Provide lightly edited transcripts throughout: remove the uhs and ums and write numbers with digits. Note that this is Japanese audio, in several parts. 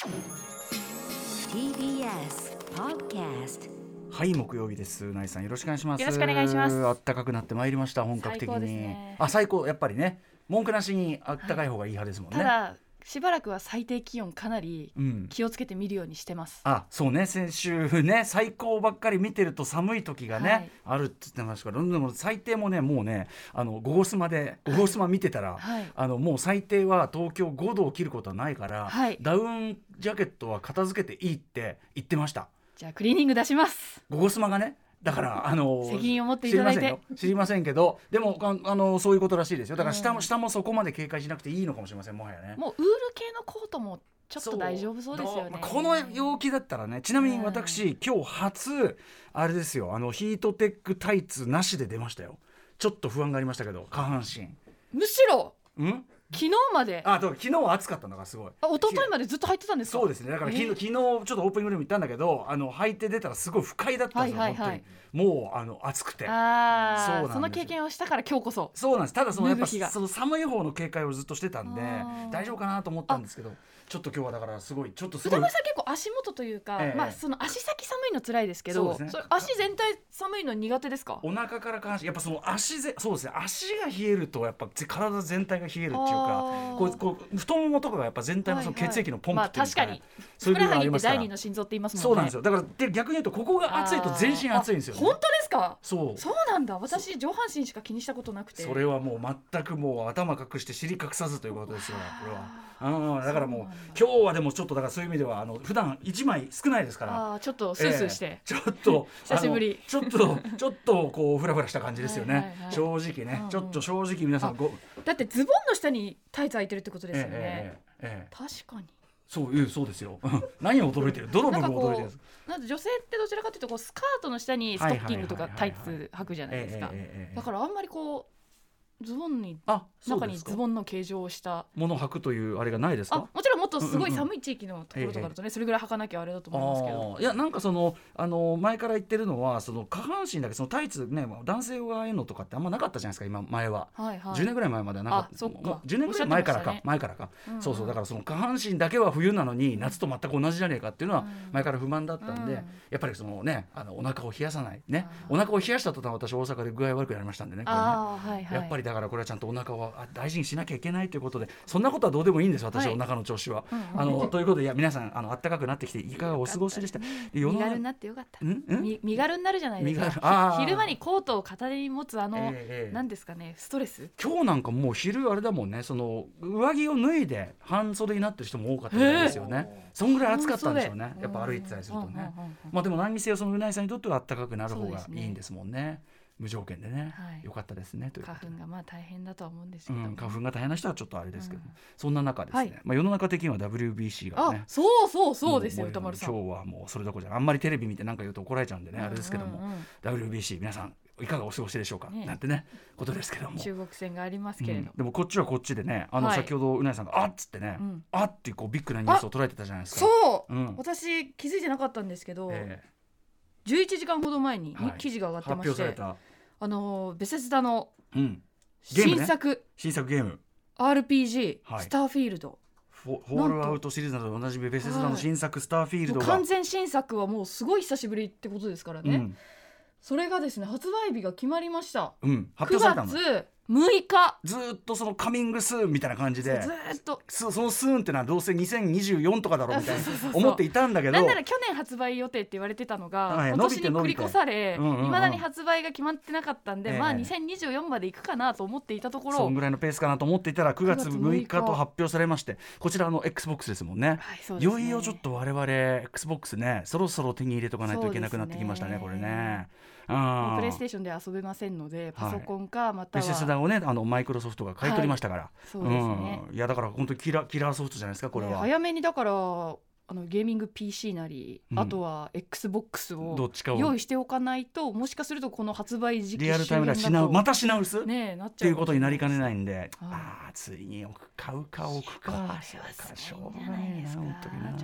TBS Podcast。 はい、木曜日です。うないさんよろしくお願いします。 よろしくお願いします。 暖かくなってまいりました。本格的に。 最高ですね。 最高、やっぱりね、文句なしに暖かい方がいい派ですもんね。 ただしばらくは最低気温かなり気をつけて見るようにしてます。 そうね、先週ね、最高ばっかり見てると寒い時がね、あるって言ってましたから、でも最低もね、もうね、ゴゴスマ見てたら、もう最低は東京5度を切ることはないから、ダウンジャケットは片付けていいって言ってました。 じゃあクリーニング出します。 ゴゴスマがね、だから責任を持っていただいて知りませんけど、でもそういうことらしいですよ。だから下もそこまで警戒しなくていいのかもしれません。もはやね、 もうウール系のコートもちょっと大丈夫そうですよね。 この陽気だったらね。ちなみに私、今日初あれですよ、ヒートテックタイツなしで出ましたよ。ちょっと不安がありましたけど、下半身むしろ昨日まで昨日は暑かったのがすごい。 一昨日までずっと履いてたんですか？ そうですね。だから昨日ちょっとオープニングでも言ったんだけど、履いて出たらすごい不快だったんですよ。本当にもう暑くて。 その経験をしたから今日こそ。 そうなんです。ただやっぱその寒い方の警戒をずっとしてたんで大丈夫かなと思ったんですけど、ちょっと今日はだからすごい歌丸さん結構足元というか、その足先寒いの辛いですけど、それ足全体寒いの苦手ですか？ お腹から下半身、やっぱそのそうですね、足が冷えるとやっぱ体全体が冷えるっていうか、こう太ももとかがやっぱ全体のその血液のポンプっていうか、 確かにそういうのがありますから。 ふくらはぎって第二の心臓って言いますもんね。 そうなんですよ。だから逆に言うとここが熱いと全身熱いんですよね。 本当ですか？ そうなんだ。私上半身しか気にしたことなくて。 それはもう全くもう頭隠して尻隠さずということですよ、これは。だからもう今日はでもちょっとだからそういう意味では普段1枚少ないですから、 ちょっとスースーして、 ちょっと久しぶり、 ちょっとこうフラフラした感じですよね。正直ね、ちょっと正直皆さんだってズボンの下にタイツ履いてるってことですよね。確かにそうですよ。何を驚いてる？どの部分驚いてるんですか？ なんか女性ってどちらかというとスカートの下にストッキングとかタイツ履くじゃないですか。だからあんまりズボンに中にズボンの形状をしたものを履くというあれがないですか？ もちろんもっとすごい寒い地域のところとかだとね、それぐらい履かなきゃあれだと思いますけど、 いやなんか前から言ってるのは、その下半身だけそのタイツね、男性用がああいうのとかってあんまなかったじゃないですか、今前は、10年ぐらい前まではなかった。10年ぐらい前からか、そうだからその下半身だけは冬なのに夏と全く同じじゃねえかっていうのは前から不満だったんで、やっぱりそのね、お腹を冷やさないね、お腹を冷やした途端私大阪で具合悪くなりましたんでね、これね、やっぱりだからこれはちゃんとお腹を大事にしなきゃいけないということで、そんなことはどうでもいいんです、私はお腹の調子は。ということで、皆さん暖かくなってきていかがお過ごしでした？ 身軽になってよかった。身軽になるじゃないですか。昼間にコートを片手に持つ何ですかね、ストレス。 今日なんかもう昼あれだもんね、その上着を脱いで半袖になってる人も多かったですよね。そんぐらい暑かったんでしょうね、やっぱ歩いてたりするとね。でも何にせよそのうないさんにとっては暖かくなる方がいいんですもんね。無条件でね、よかったですね。という花粉が大変だとは思うんですけど、 花粉が大変な人はちょっとあれですけど、そんな中ですね、世の中的には WBC がね、 そうですよ、歌丸さん。 今日はもうそれどころじゃあんまりテレビ見て何か言うと怒られちゃうんでね、あれですけども、WBC 皆さんいかがお過ごしでしょうか、なんてねことですけども、 中国戦がありますけれど、 でもこっちはこっちでね、先ほどうないさんがっつってね、っていうビッグなニュースを捉えてたじゃないですか。 私気づいてなかったんですけど、11時間ほど前に記事が上がってまして、発表されたベセスダの新作ゲーム RPG、スターフィールド、 ホールアウトシリーズなどでおなじみベセスダの新作スターフィールドが、 完全新作はもうすごい久しぶりってことですからね、それがですね、発売日が決まりました、 発表されたの 9月6日。 ずっとそのカミングスーンみたいな感じで、 ずっとそのスーンってのはどうせ2024とかだろうみたいな思っていたんだけど、 なんなら去年発売予定って言われてたのが、今年に繰り越され、未だに発売が決まってなかったんで、2024までいくかなと思っていたところ、 そんぐらいのペースかなと思っていたら9月6日と発表されまして、こちらXBOX ですもんね。いよいよちょっと我々 XBOX ね、そろそろ手に入れとかないといけなくなってきましたね、これね。プレイステーションで遊べませんので、パソコンかまたはベセスダをね、マイクロソフトが買い取りましたから、 そうですね、 いやだから本当にキラーソフトじゃないですかこれは、 早めにだからゲーミング PC なり、あとは XBOX を用意しておかないと、もしかするとこの発売時期リアルタイムではまた品薄、 なっっていうことになりかねないんで、ついに買うか置くか、 しょうがないですな。本当にな。ちょっと楽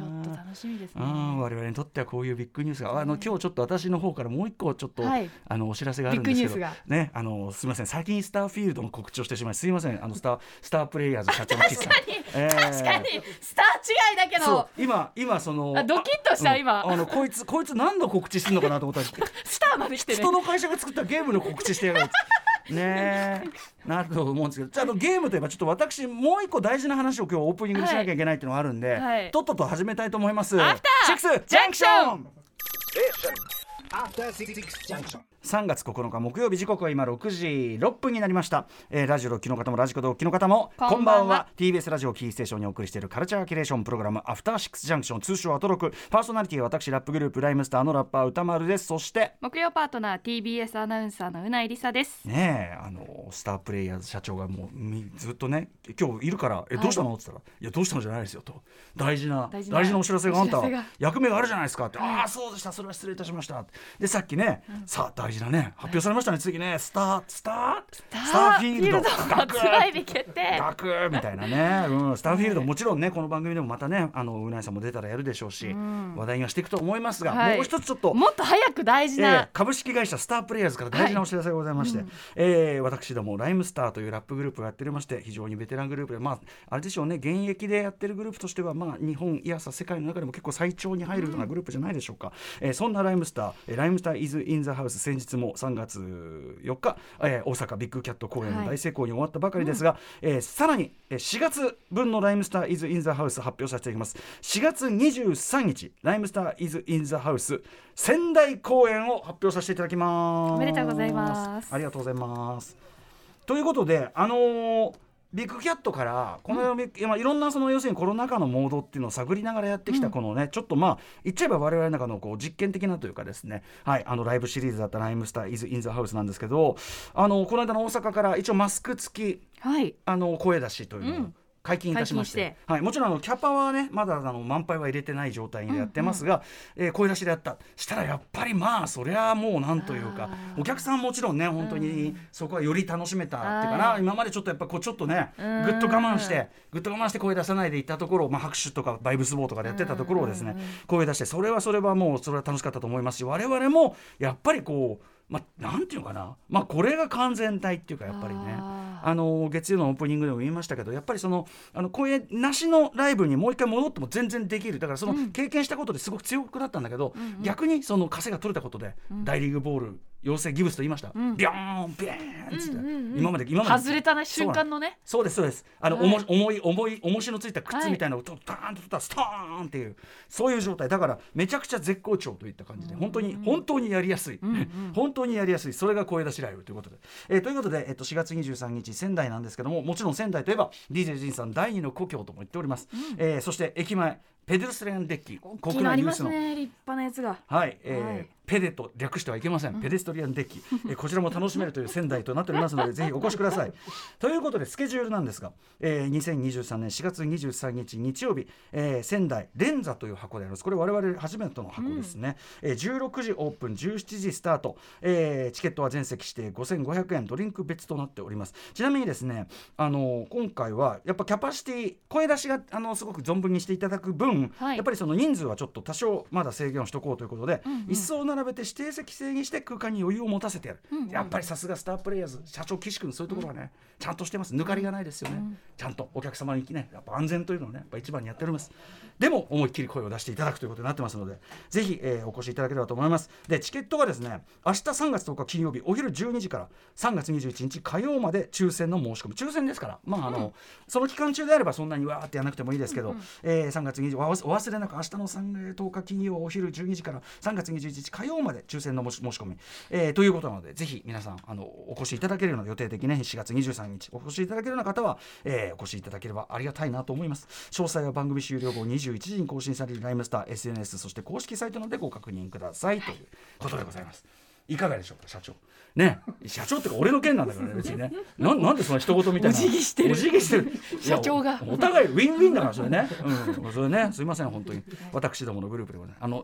楽しみですね。 我々にとってはこういうビッグニュースが今日ちょっと私の方からもう一個ちょっと、お知らせがあるんですけどね、すみません、先にスターフィールドの告知をしてしまいすみません、スタープレイヤーズ社長の岸さん確かにスター違いだけど今そのドキッとした今、 こいつ何の告知するのかなと思ったらスターまで来てね、 人の会社が作ったゲームの告知してやがるねなると思うんですけど、じゃあゲームといえばちょっと私もう一個大事な話を今日オープニングにしなきゃいけないっていうのがあるんで、とっとと始めたいと思います。 アフターシックスジャンクション3月9日木曜日、時刻は今6時6分になりました。ラジオ同期の方もラジコ同期の方もこんばんは。 TBS ラジオキーステーションにお送りしているカルチャーキュレーションプログラムアフターシックスジャンクション、通称アトロク。パーソナリティは私ラップグループライムスターのラッパー歌丸です。そして木曜パートナー TBS アナウンサーのうないりさですね。スタープレイヤーズ社長がもうずっとね、今日いるからどうしたのって言ったら、いやどうしたのじゃないですよと、大事なお知らせがあんた役目があるじゃないですかって、ああそうでした、それは失礼いたしましたで、さっきね、さあ大事なね発表されましたね。次ね、スターフィールド発売日決定みたいなね、スターフィールドもちろんね、この番組でもまたね、うないさんも出たらやるでしょうし、話題がしていくと思いますが、もう一つちょっともっと早く大事な、 株式会社スタープレイヤーズから大事なお知らせがございまして、私どもライムスターというラップグループがやっておりまして、非常にベテラングループで、あれでしょうね、現役でやってるグループとしては、日本いや世界の中でも結構最長に入るようなグループじゃないでしょうか。そんなライムスター is in the house、 先日も3月4日、大阪ビッグキャット公演の大成功に終わったばかりですが、さらに4月分のライムスター is in the house 発表させていただきます。4月23日ライムスター is in the house 仙台公演を発表させていただきます。 おめでとうございます。 ありがとうございます。ということでビッグキャットからこの、いろんな要するにコロナ禍のモードっていうのを探りながらやってきたこのね、ちょっと言っちゃえば我々の中の実験的なというかですね、ライブシリーズだったライムスター is in the house なんですけど、この間の大阪から一応マスク付き、声出しというのを解禁いたしまして、もちろんキャパはねまだ満杯は入れてない状態でやってますが、声出しでやったしたらやっぱりそりゃもうなんというか、お客さんもちろんね本当にそこはより楽しめたっていうかな、今までちょっとやっぱちょっとねぐっと我慢して声出さないでいったところ、拍手とかバイブスボーとかでやってたところをですね、声出してそれはもうそれは楽しかったと思いますし、我々もやっぱりなんていうかな、これが完全体っていうか、やっぱりね月曜のオープニングでも言いましたけど、やっぱり声なしのライブにもう一回戻っても全然できる。だから経験したことですごく強くなったんだけど、逆に枷が取れたことで、大リーグボール養成ギブスと言いました、ビョーンビーンっつって、今まで外れた瞬間のね、 そうです重い重しのついた靴みたいなのをターンと取ったらストーンっていう、そういう状態だから、めちゃくちゃ絶好調といった感じで、本当にやりやすい、本当にやりやすい、それが声出しライブということで、4月23日仙台なんですけども、もちろん仙台といえば DJ ジンさん第2の故郷とも言っております。そして駅前ペデストリアンデッキ、 国内ニュースの立派なやつが、 ペデと略してはいけません、ペデストリアンデッキ、こちらも楽しめるという仙台となっておりますのでぜひお越しください。ということでスケジュールなんですが、2023年4月23日日曜日、仙台連座という箱であります。これ我々初めての箱ですね。16時オープン、17時スタート、チケットは全席指定5500円、ドリンク別となっております。ちなみにですね、今回はやっぱキャパシティ、声出しがすごく存分にしていただく分、やっぱり人数はちょっと多少まだ制限をしとこうということで、椅子を並べて指定席制にして空間に余裕を持たせてやる、やっぱりさすがスタープレイヤーズ社長岸君、そういうところはね、ちゃんとしてます。抜かりがないですよね、ちゃんとお客様にね、やっぱ安全というのをねやっぱ一番にやっております。でも思いっきり声を出していただくということになってますので、ぜひ、お越しいただければと思います。でチケットがですね、明日3月10日金曜日お昼12時から3月21日火曜まで抽選の申し込み、抽選ですから、その期間中であればそんなにわーってやらなくてもいいですけど、3月20日お忘れなく明日の10日金曜お昼12時から3月21日火曜まで抽選の申し込み、ということなので、ぜひ皆さんお越しいただけるような予定的ね、4月23日お越しいただけるような方は、お越しいただければありがたいなと思います。詳細は番組終了後21時に更新されるライムスター SNS、 そして公式サイトのでご確認くださいということでございます。 いかがでしょうか社長ね、社長ってか俺の件なんだからね別にねなんでそんな人事みたいなお辞儀してる社長がお互いウィンウィンだからそれね、それねすいません本当に私どものグループでございます。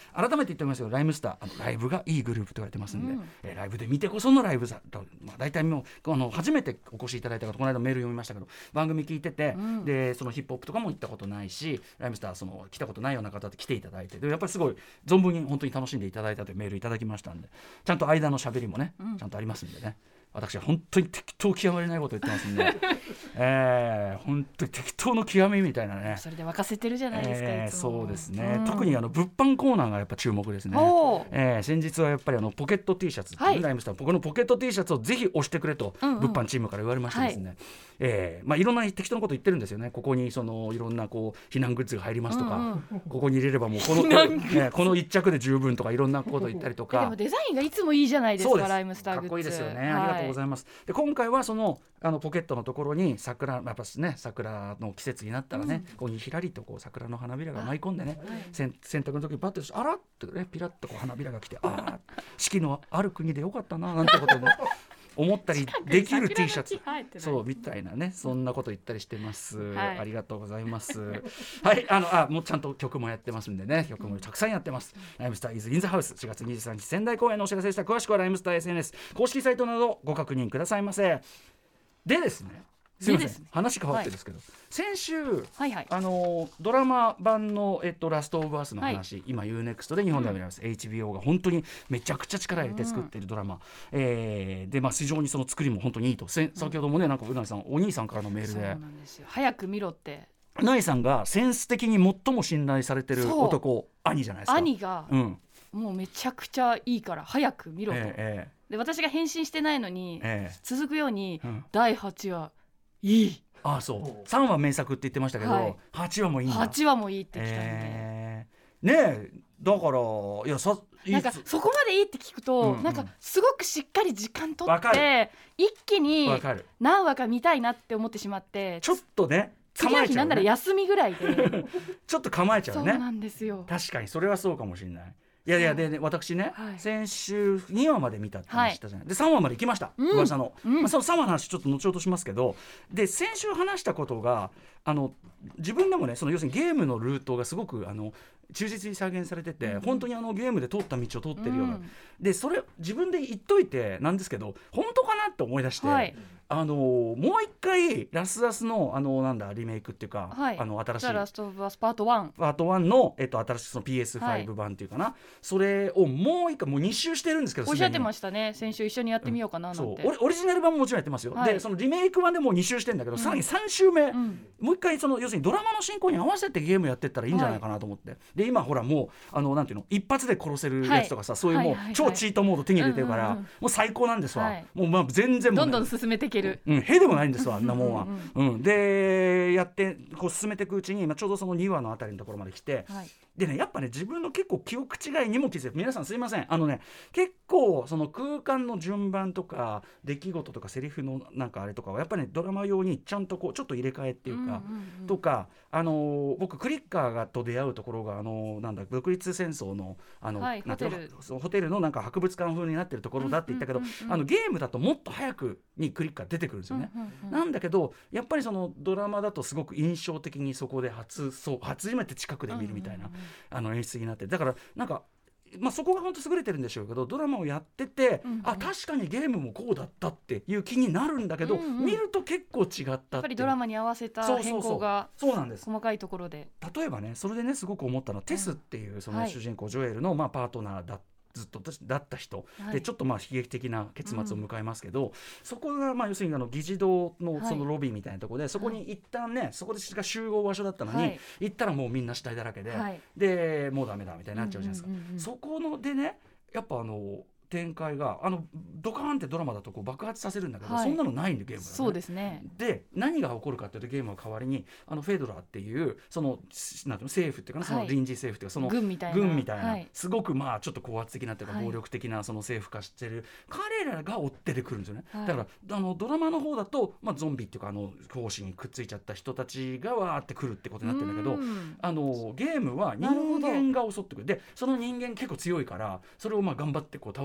改めて言っておきますけどライムスターライブがいいグループと言われてますんで、ライブで見てこそのライブだと、大体もう初めてお越しいただいた方この間メール読みましたけど番組聞いてて、でそのヒップホップとかも行ったことないしライムスター来たことないような方って来ていただいてでやっぱりすごい存分に本当に楽しんでいただいたというメールいただきましたんでちゃんと間の喋りもね、ちゃんとありますんでね私は本当に適当極まりないこと言ってますんで本当に適当の極みみたいなねそれで沸かせてるじゃないですか、 そうですね、特に物販コーナーがやっぱ注目ですね。先日はやっぱりポケット T シャツ、ライムスターこのポケット T シャツをぜひ押してくれと、物販チームから言われましてですね、いろんな適当なこと言ってるんですよね。ここにいろんな避難グッズが入りますとか、ここに入れればもうこの一着で十分とかいろんなこと言ったりとかでもデザインがいつもいいじゃないですかライムスターグッズかっこいいですよね、ありがとうございます。で今回はポケットのところに桜の季節になったらね、ここにひらりと桜の花びらが舞い込んでね、洗濯の時にパッとあらってねピラッと花びらが来て四季のある国でよかったななんてことも思ったりできる T シャツそうみたいなねそんなこと言ったりしてます、ありがとうございますはいもうちゃんと曲もやってますんでね曲もたくさんやってます。ライムスター is in the house 4月23日仙台公演のお知らせでした。詳しくはライムスター SNS 公式サイトなどご確認くださいませ。でですねすいません話変わってですけど、先週、ドラマ版の、ラストオブアースの話、今 UNEXT で日本では見られます、HBO が本当にめちゃくちゃ力入れて作っているドラマ、で非常にその作りも本当にいいと、先ほどもねなんかうなぎさんお兄さんからのメールでそうなんですよ早く見ろってうなぎさんがセンス的に最も信頼されてる男兄じゃないですか。 兄が、もうめちゃくちゃいいから早く見ろと、で私が返信してないのに、続くように、第8話いいそう3話名作って言ってましたけど、8話もいいんだ。 8話もいいってきたんで、 ねえだからなんかそこまでいいって聞くと、なんかすごくしっかり時間取って一気に何話か見たいなって思ってしまってちょっとね次の日なんなら休みぐらいでちょっと構えちゃうね。 そうなんですよ。 確かにそれはそうかもしれない。いやで、私ね、先週2話まで見たって話したじゃない、で3話まで行きました、噂の、その3話の話ちょっと後ほどしますけど、で先週話したことが自分でもね要するにゲームのルートがすごく忠実に再現されてて、本当にゲームで通った道を通ってるような、でそれ自分で言っといてなんですけど本当かなって思い出して、もう一回ラスアスのリメイクっていうか、新しいラストオブアスパート1 の、新しいその PS5 版っていうかな、それをもう一回もう2周してるんですけど、 おっしゃってましたね先週一緒にやってみようかななんて、 オリジナル版ももちろんやってますよ、でそのリメイク版でもう2周してるんだけど、さらに3周目、もう一回要するにドラマの進行に合わせてゲームやってったらいいんじゃないかなと思って、で今ほらもうなんていうの一発で殺せるやつとかさ、そういうもう超チートモード手に入れてるから、もう最高なんですわ、もう全然もう、 どんどん進めていける、 へでもないんですわあんなもんは。でやって進めていくうちに、ちょうどその2話のあたりのところまで来て、でねやっぱね自分の結構記憶違いにも気づいて、皆さんすいません結構その空間の順番とか出来事とかセリフのなんかあれとかはやっぱり、ドラマ用にちゃんとちょっと入れ替えっていうか、とか僕クリッカーと出会うところが独立戦争のホテルのなんか博物館風になってるところだって言ったけど、ゲームだともっと早くにクリッカー出てくるんですよね、なんだけどやっぱりそのドラマだとすごく印象的にそこで初めて近くで見るみたいな、演出になって、だからなんかそこが本当優れてるんでしょうけど、ドラマをやってて、確かにゲームもこうだったっていう気になるんだけど、見ると結構違ったってやっぱりドラマに合わせた変更が細かいところで、 例えばねそれでねすごく思ったのは、テスっていうその主人公ジョエルのパートナーずっとだった人、でちょっと悲劇的な結末を迎えますけど、そこが要するに議事堂のそのロビーみたいなところで、そこに一旦ねそこでしか集合場所だったのに、行ったらもうみんな死体だらけで、でもうダメだみたいになっちゃうじゃないですか、そこのでねやっぱ展開がドカーンってドラマだと爆発させるんだけど、そんなのないんでゲームはね。 そうですね。 で何が起こるかっていうと、ゲームは代わりにフェドラーっていうそのなんていうの政府っていうかな、その臨時政府っていうかその軍みたいな、 すごくちょっと高圧的なっていうか暴力的なその政府化してる彼らが追ってでくるんですよね、だからドラマの方だとゾンビっていうか胞子にくっついちゃった人たちがわーってくるってことになってるんだけど、ゲームは人間が襲ってくる。でその人間結構強いから、それを頑張って倒し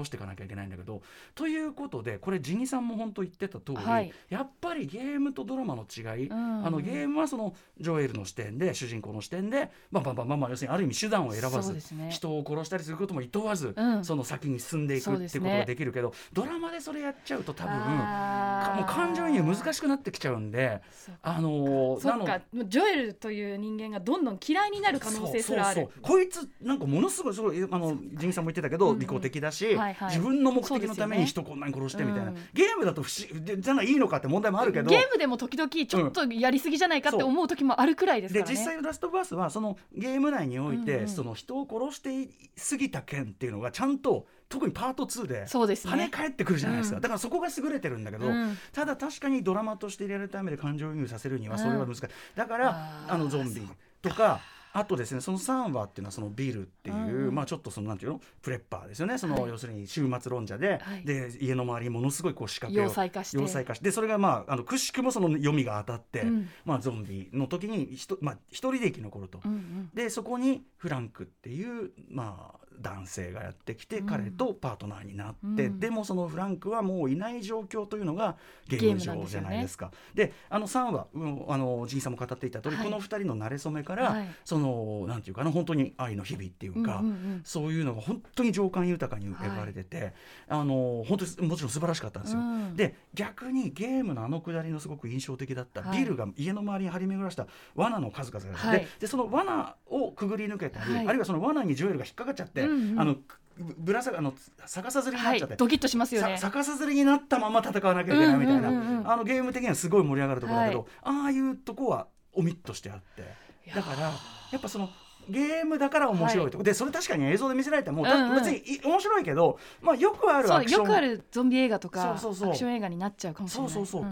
していかなきゃいけないんだけど、ということでこれジニさんも本当言ってた通り、やっぱりゲームとドラマの違い、ゲームはそのジョエルの視点で主人公の視点で要するにある意味手段を選ばず、人を殺したりすることも厭わず、その先に進んでいくっていうことができるけど、ドラマでそれやっちゃうと多分もう感情移入難しくなってきちゃうんで、 そっか、ジョエルという人間がどんどん嫌いになる可能性すらある。 こいつなんかものすごいジミさんも言ってたけど、利己的だし、自分の目的のために人こんなに殺してみたいな、ゲームだとじゃないいのかって問題もあるけど、 ゲームでも時々ちょっとやりすぎじゃないかって思う時もあるくらいですからね。 で実際のラストバースはそのゲーム内において、その人を殺して過ぎた件っていうのがちゃんと特にパート2で跳ね返ってくるじゃないですか。だからそこが優れてるんだけど、ただ確かにドラマとしてリアルタイムで感情移入させるにはそれは難しい。だからゾンビとか、あとですね、その3話っていうのはそのビルっていう、ちょっとそのなんていうのプレッパーですよね。その要するに終末論者で、で家の周りにものすごいこう仕掛けを要塞化して、 でそれがくしくもその読みが当たって、ゾンビの時に一人で生き残ると、でそこにフランクっていう男性がやってきて、彼とパートナーになって、でもそのフランクはもういない状況というのがゲーム上じゃないですか。で3話ジンさんも語っていた通り、この2人の馴れ初めから、そのなんていうかな、本当に愛の日々っていうか、そういうのが本当に情感豊かに描かれてて、本当にもちろん素晴らしかったんですよ。で逆にゲームのくだりのすごく印象的だったビルが家の周りに張り巡らした罠の数々があって、でその罠をくぐり抜けたり、あるいはその罠にジョエルが引っかかっちゃって、ぶら逆さずりになっちゃって、 ドキッとしますよね。 逆さずりになったまま戦わなきゃいけないみたいな、ゲーム的にはすごい盛り上がるところだけど、ああいうとこはオミットしてあって、だからやっぱそのゲームだから面白いとこで、それ確かに映像で見せられても別に面白いけど、よくあるアクション、 よくあるゾンビ映画とかアクション映画になっちゃうかもしれない。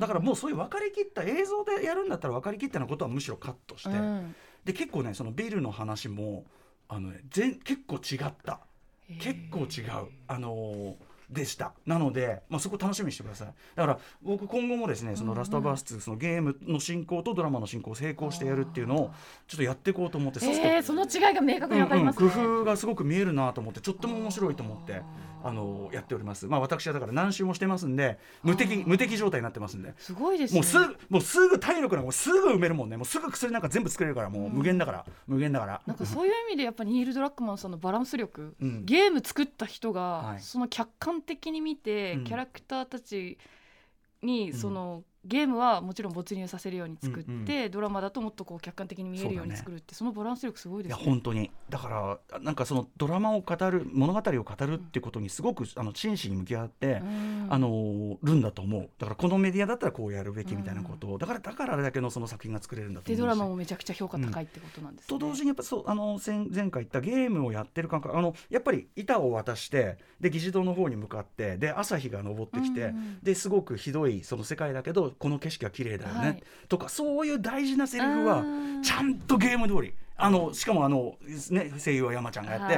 だからもうそういう分かりきった映像でやるんだったら分かりきったようなことはむしろカットして、で結構ねそのビルの話も結構違った、結構違うでした。なので、そこ楽しみにしてください。だから僕今後もですね、そのラストバース2、そのゲームの進行とドラマの進行を並行してやるっていうのをちょっとやっていこうと思って、 その違いが明確に分かりますね。 工夫がすごく見えるなと思って、ちょっとも面白いと思ってやっております。私はだから何周もしてますんで、無敵状態になってますんで、 すごいですね。 もうすぐ体力なんかもうすぐ埋めるもんね。もうすぐ薬なんか全部作れるから、もう無限だからなんかそういう意味でやっぱニール・ドラッグマンさんのバランス力、ゲーム作った人がその客観的に見て、キャラクターたちにそのゲームはもちろん没入させるように作って、ドラマだともっとこう客観的に見えるように作るって、そのバランス力すごいですね。 いや本当にだからなんかそのドラマを語る物語を語るっていうことにすごく真摯に向き合ってるんだと思う。だからこのメディアだったらこうやるべきみたいなことを、だからあれだけのその作品が作れるんだと思うし、 でドラマもめちゃくちゃ評価高いってことなんですね。 と同時にやっぱ前回言ったゲームをやってる感覚、やっぱり板を渡してで議事堂の方に向かって、で朝日が昇ってきて、ですごくひどいその世界だけどこの景色が綺麗だよね、とかそういう大事なセリフはちゃんとゲーム通りしかも声優は山ちゃんがやって、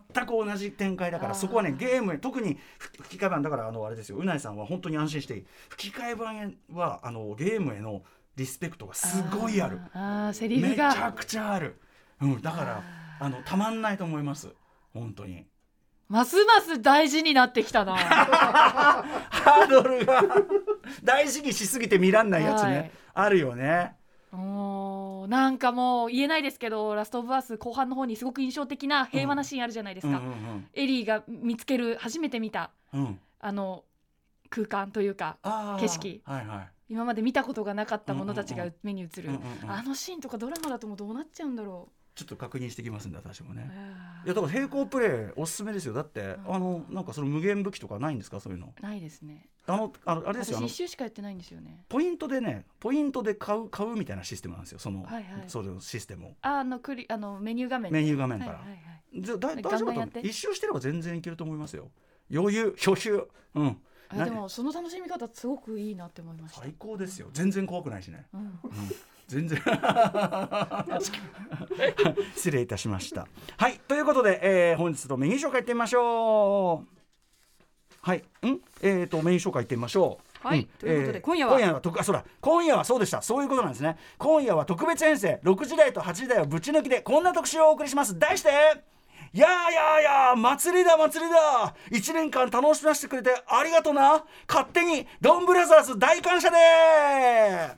全く同じ展開だから、そこはねゲーム特に吹き替え版だからあれですよ、うないさんは本当に安心していい。吹き替え版はゲームへのリスペクトがすごいある。 セリフがめちゃくちゃある、だからたまんないと思います本当に。 ますます大事になってきたなハードルが大事にしすぎて見らんないやつね、あるよね。 なんかもう言えないですけど、ラストオブアース後半の方にすごく印象的な平和なシーンあるじゃないですか、エリーが見つける初めて見た、空間というか景色、今まで見たことがなかったものたちが目に映る、あのシーンとかドラマだともうどうなっちゃうんだろう。 ちょっと確認してきますんで私もね。いやだから並行プレイおすすめですよ。だってなんかその無限武器とかないんですか？そういうのないですね。 あれですよ、 私一周しかやってないんですよね。 ポイントで買うみたいなシステムなんですよ。そのシステムをメニュー画面から、大丈夫だと一周してれば全然いけると思いますよ。余裕でもその楽しみ方すごくいいなって思いました。 最高ですよ。全然怖くないしね、全然失礼いたしました。はい、ということで、本日のメニュー紹介いってみましょう。はい、メニュー紹介いってみましょう。 はい、ということで今夜はそうでした。そういうことなんですね。今夜は特別編成6時台と8時台をぶち抜きでこんな特集をお送りします。題してや祭りだ1年間楽しませてくれてありがとな。勝手にドンブラザーズ大感謝でー。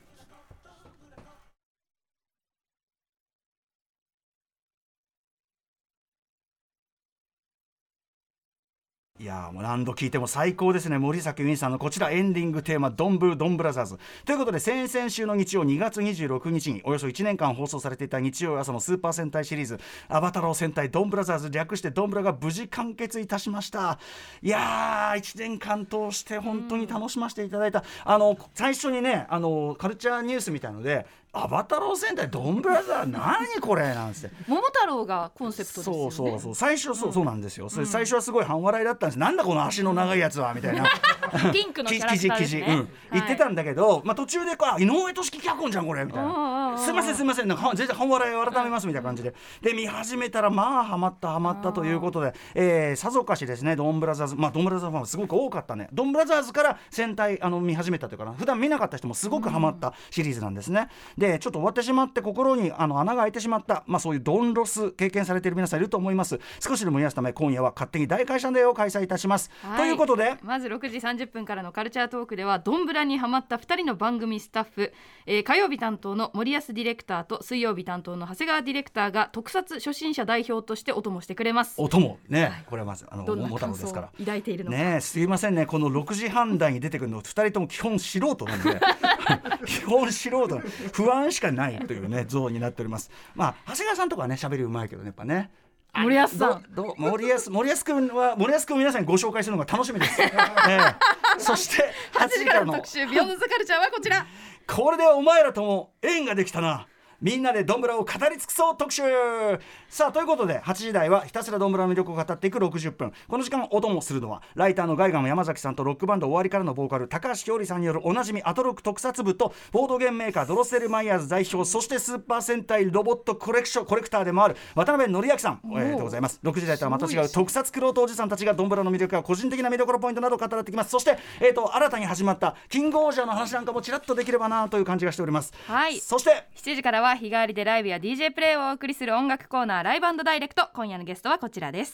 いやもう何度聞いても最高ですね。森崎ウィンさんのこちらエンディングテーマドンブラザーズということで、先々週の日曜2月26日におよそ1年間放送されていた日曜朝のスーパー戦隊シリーズアバタロー戦隊ドンブラザーズ、略してドンブラが無事完結いたしました。いやー1年間通して本当に楽しませていただいた。最初にねカルチャーニュースみたいのでアバタロー戦隊ドンブラザー何これなんですって桃太郎がコンセプトですよね。 そう最初そうなんですよ。それ最初はすごい半笑いだったんです。なんだこの足の長いやつはみたいなピンクのキャラクターですね、 言ってたんだけど、途中で井上俊樹脚本じゃんこれみたいな、すいませんなんか全然半笑いを改めますみたいな感じで、見始めたらハマったということで、さぞかしですねドンブラザーズ、ドンブラザーズファンすごく多かったね。ドンブラザーズから戦隊見始めたというかな、普段見なかった人もすごくハマったシリーズなんですね。でちょっと終わってしまって心に穴が開いてしまった、そういうドンロス経験されている皆さんいると思います。少しでも癒すため今夜は勝手に大解散デーを開催いたします、ということでまず6時30分からのカルチャートークではドンブラにハマった2人の番組スタッフ、火曜日担当の森保ディレクターと水曜日担当の長谷川ディレクターが特撮初心者代表としてお供してくれます。 お供ね、これはまずどんな感想を抱いているのかね。すいませんね、この6時半台に出てくるの2人とも基本素人なんで基本素人不安しかないというね像になっております。長谷川さんとかはね喋りうまいけどね、やっぱね森保さん森保君皆さんにご紹介するのが楽しみです、そして 8時からの特集ビヨンドザカルチャーはこちら。 これでお前らとも縁ができたな、みんなでドンブラを語り尽くそう特集。さあということで8時台はひたすらドンブラの魅力を語っていく60分。この時間お供するのはライターのガイガン山崎さんとロックバンド終わりからのボーカル高橋ひょうりさんによるおなじみアトロック特撮部とボードゲームメーカードロッセルマイヤーズ代表、そしてスーパー戦隊ロボットコレクターでもある渡辺則明さん、でございます。6時台とはまた違う特撮クロートおじさんたちがドンブラの魅力や個人的な見どころポイントなどを語ってきます。そして、新たに始まったキングオージャーの話なんかもちらっとできればなという感じがしております。そして 7時からは日替わりでライブや DJ プレイをお送りする音楽コーナーライブ&ダイレクト。今夜のゲストはこちらです。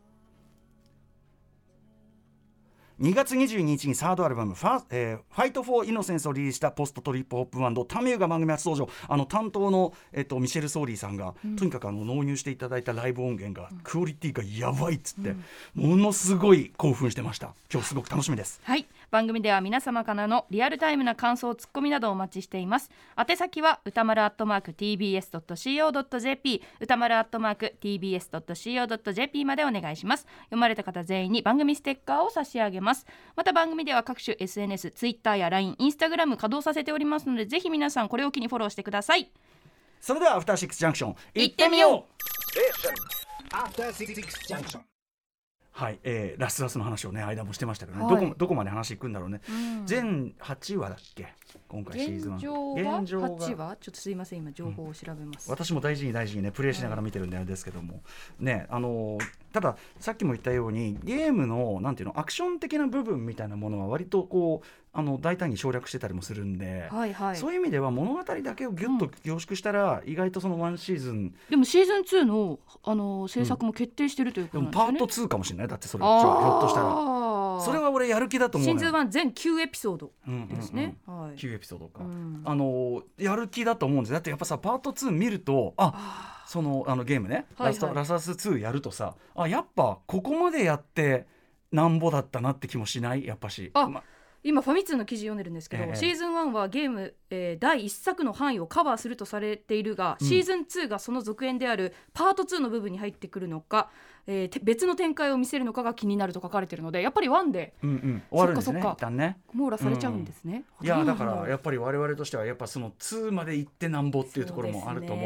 2月22日にサードアルバムファイトフォーイノセンスをリリースしたポストトリップホップバンドタミューが番組初登場。担当の、ミシェル・ソーリーさんが、とにかく納入していただいたライブ音源が、クオリティがやばいっつって、ものすごい興奮してました。今日すごく楽しみです。 はい、番組では皆様からのリアルタイムな感想ツッコミなどをお待ちしています。宛先は歌丸@tbs.co.jp 歌丸@tbs.co.jp までお願いします。読まれた方全員に番組ステッカーを差し上げます。また番組では各種 SNS、Twitter や LINE、Instagram 稼働させておりますので、ぜひ皆さんこれを機にフォローしてください。 それではアフターシックスジャンクション行ってみよう。アフターシックスジャンクション。はい、ラスの話をね間もしてましたけどね、どこまで話いくんだろうね、全8話だっけ今回シーズン 1。現状が8話、ちょっとすいません今情報を調べます、 私も大事にねプレイしながら見てるんであれですけども、ねたださっきも言ったようにゲームのなんていうのアクション的な部分みたいなものは割とこう大胆に省略してたりもするんで、そういう意味では物語だけをギュッと凝縮したら、意外とそのワンシーズンでもシーズン2の制作も決定してるということなんですね。 でもパート2かもしれない。だってそれひょっとしたらそれは俺やる気だと思う。 シーズン1全9エピソードですね、 9エピソードか、やる気だと思うんです。だってやっぱさパート2見るとそのゲームね、ラスス2やるとさやっぱここまでやってなんぼだったなって気もしない。やっぱし今ファミ通の記事読んでるんですけど、シーズン1はゲーム、第1作の範囲をカバーするとされているが、シーズン2がその続編であるパート2の部分に入ってくるのか、別の展開を見せるのかが気になると書かれているので、やっぱり1で、 終わるんですね一旦ね。 網羅されちゃうんですね、 いやだからやっぱり我々としてはやっぱその2まで行ってなんぼっていうところもあると思うんで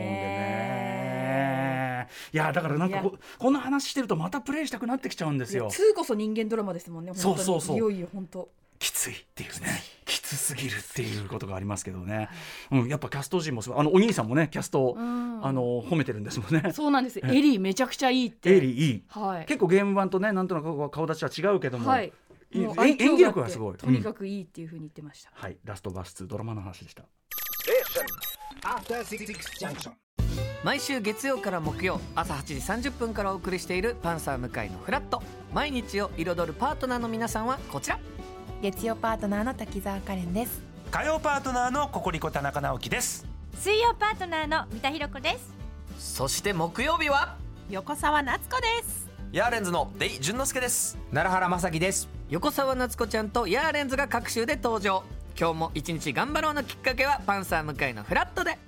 ね。いやだからなんかこんな話してるとまたプレイしたくなってきちゃうんですよ。 2こそ人間ドラマですもんね。本当にいよいよ本当きついっていうね、きつすぎるっていうことがありますけどね、やっぱキャスト陣もお兄さんもねキャスト褒めてるんですもんね。 そうなんです。エリーめちゃくちゃいいって。 エリーいい、結構ゲーム版とねなんとなく顔立ちは違うけども、演技力がすごい、 とにかくいいっていう風に言ってました。 はい、ラストバース2ドラマの話でした。 毎週月曜から木曜朝8時30分からお送りしているパンサー向井のフラット。毎日を彩るパートナーの皆さんはこちら。 月曜パートナーの滝沢カレンです。 火曜パートナーのココリコ田中直樹です。 水曜パートナーの三田寛子です。 そして木曜日は横澤夏子です。 ヤーレンズのデイ淳之介です。 奈良原雅樹です。 横澤夏子ちゃんとヤーレンズが各週で登場。今日も一日頑張ろうのきっかけはパンサー向井のフラットで。